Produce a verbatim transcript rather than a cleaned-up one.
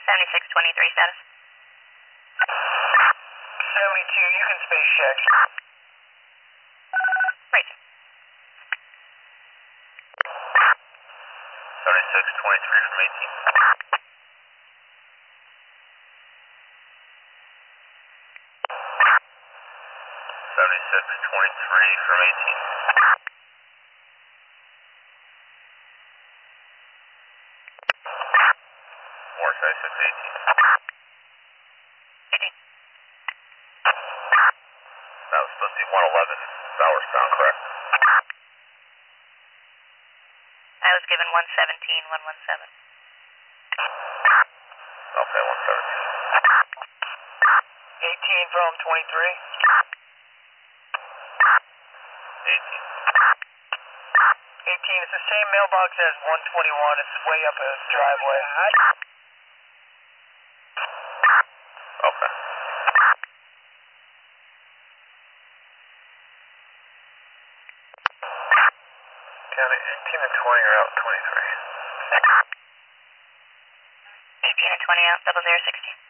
seventy-six twenty-three status. seventy-two, you can space check. Right. seventy-six twenty-three from eighteen. seventy-six twenty-three from eighteen. More seventy-six eighteen. eighteen. That was supposed to be one eleven Bowerstown, correct? I was given one seventeen one seventeen. Okay, one seventeen. eighteen from twenty-three. eighteen. eighteen, it's the same mailbox as one twenty-one. It's way up a driveway. Okay. County eighteen and twenty are out twenty-three. eighteen and twenty out, double zero sixteen.